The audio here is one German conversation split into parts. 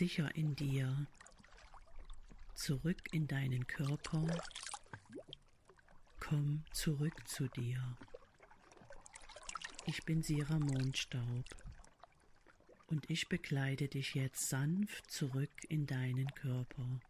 sicher in dir. Zurück in deinen Körper. Komm zurück zu dir. Ich bin Sira Mondstaub und ich begleite dich jetzt sanft zurück in deinen Körper.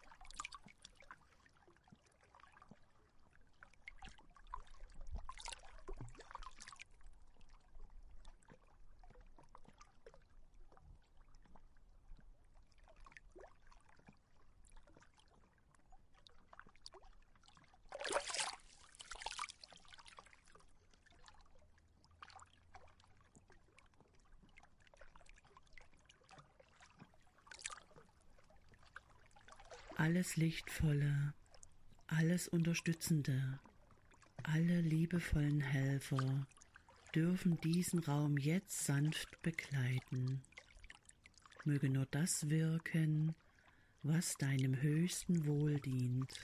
Alles Lichtvolle, alles Unterstützende, alle liebevollen Helfer dürfen diesen Raum jetzt sanft begleiten. Möge nur das wirken, was deinem höchsten Wohl dient.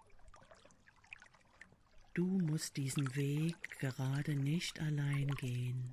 Du musst diesen Weg gerade nicht allein gehen.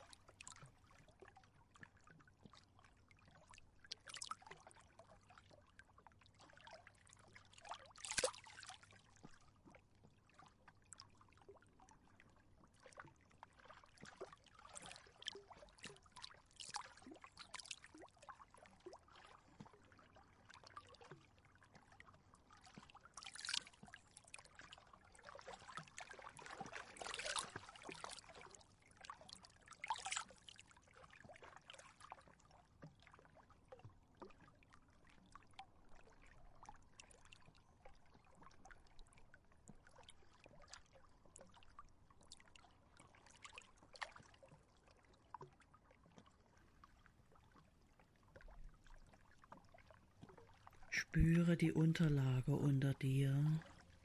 Spüre die Unterlage unter dir.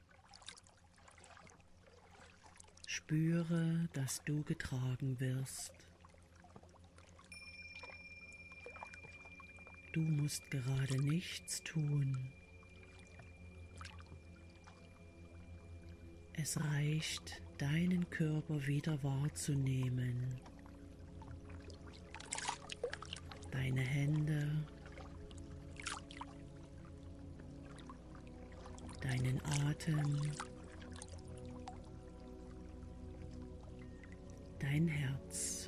Spüre, dass du getragen wirst. Du musst gerade nichts tun. Es reicht, deinen Körper wieder wahrzunehmen. Deine Hände, deinen Atem, dein Herz.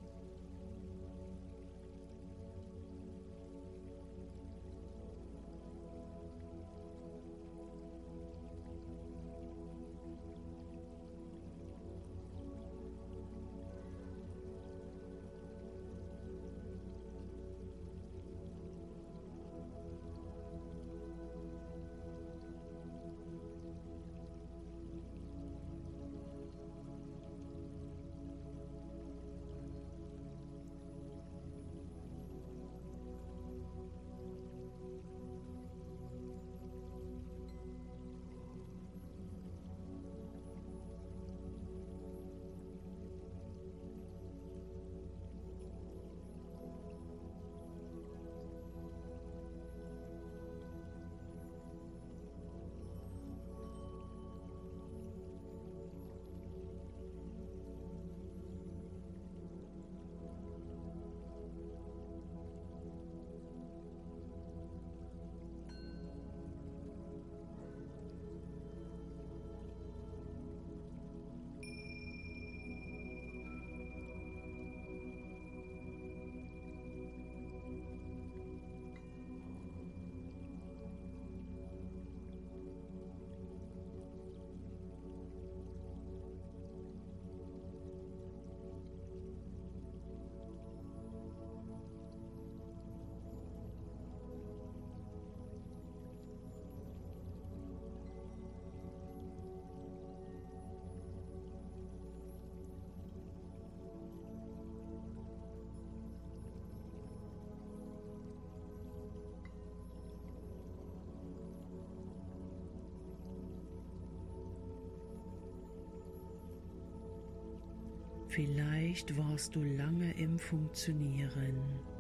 Vielleicht warst du lange im Funktionieren,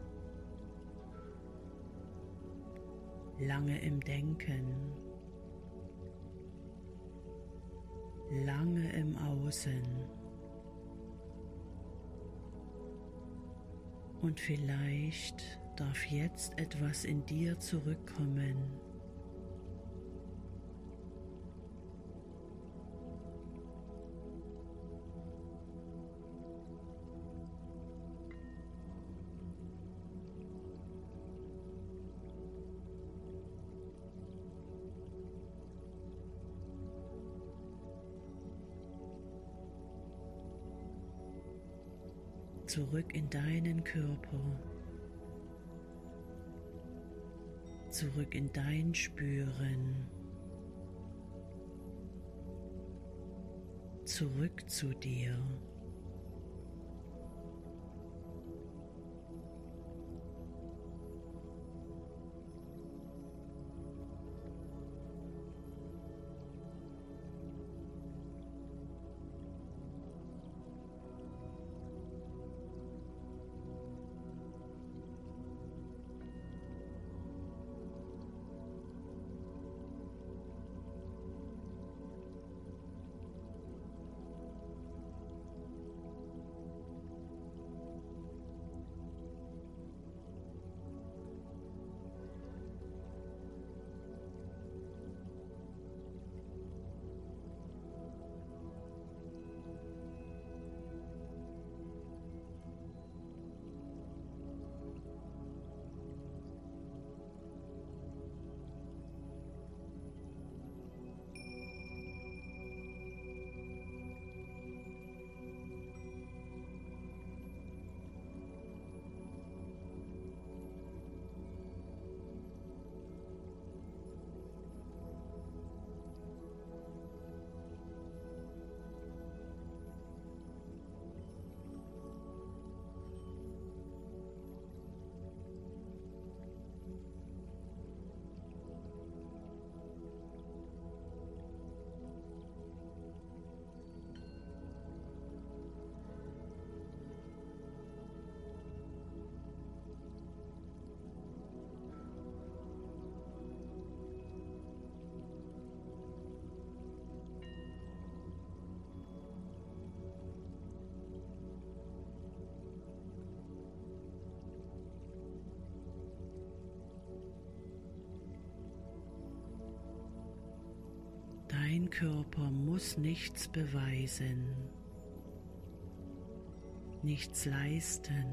lange im Denken, lange im Außen. Und vielleicht darf jetzt etwas in dir zurückkommen. Zurück in deinen Körper, zurück in dein Spüren, zurück zu dir. Dein Körper muss nichts beweisen, nichts leisten,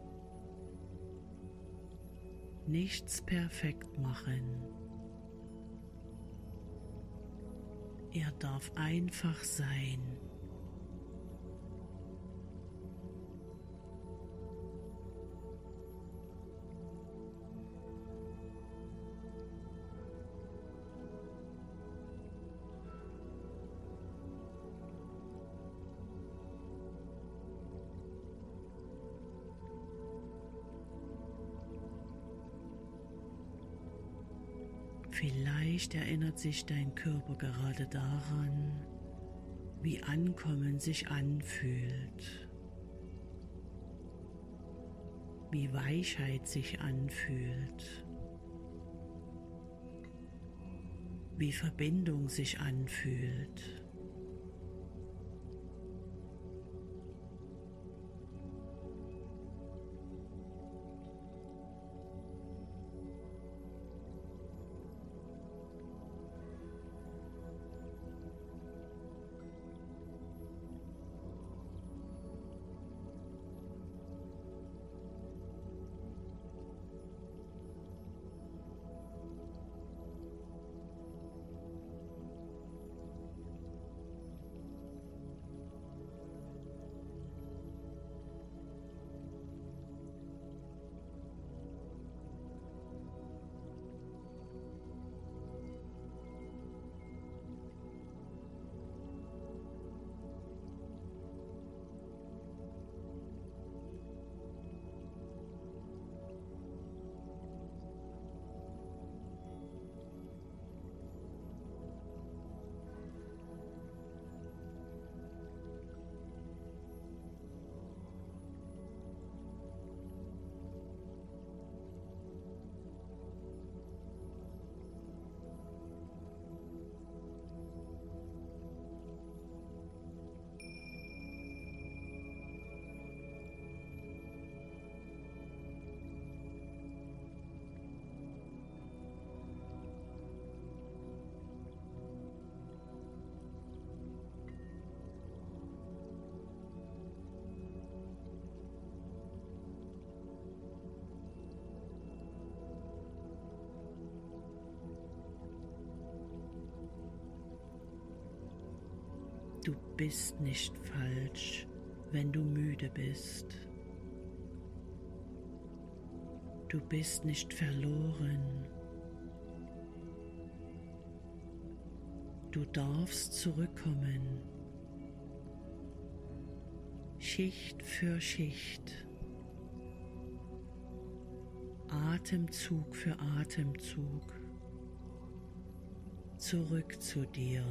nichts perfekt machen. Er darf einfach sein. Vielleicht erinnert sich dein Körper gerade daran, wie Ankommen sich anfühlt, wie Weichheit sich anfühlt, wie Verbindung sich anfühlt. Du bist nicht falsch, wenn du müde bist. Du bist nicht verloren. Du darfst zurückkommen, Schicht für Schicht, Atemzug für Atemzug, zurück zu dir.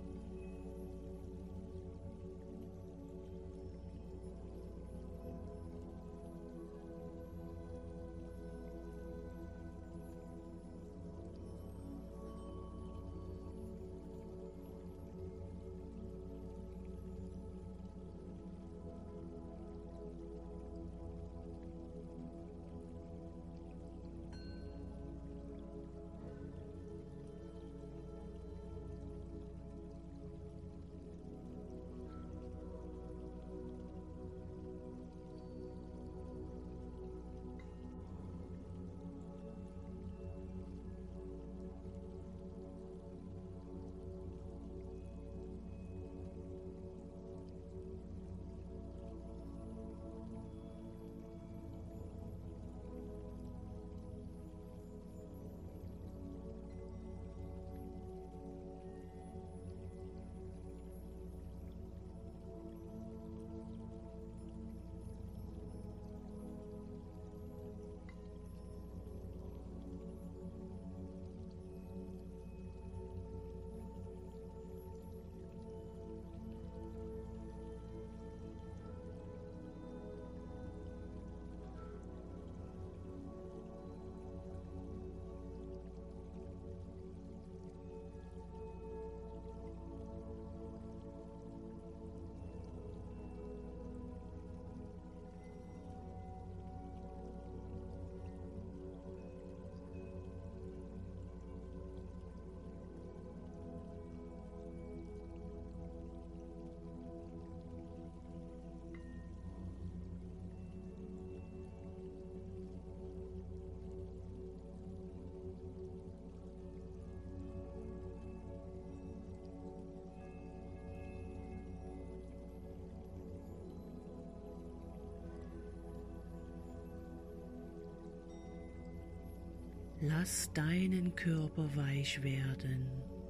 Lass deinen Körper weich werden.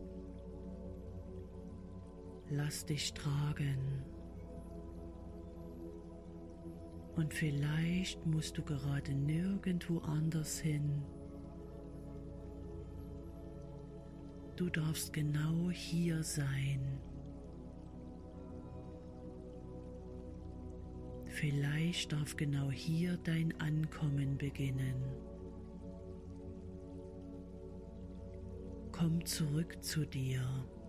Lass dich tragen. Und vielleicht musst du gerade nirgendwo anders hin. Du darfst genau hier sein. Vielleicht darf genau hier dein Ankommen beginnen. Komm zurück zu dir.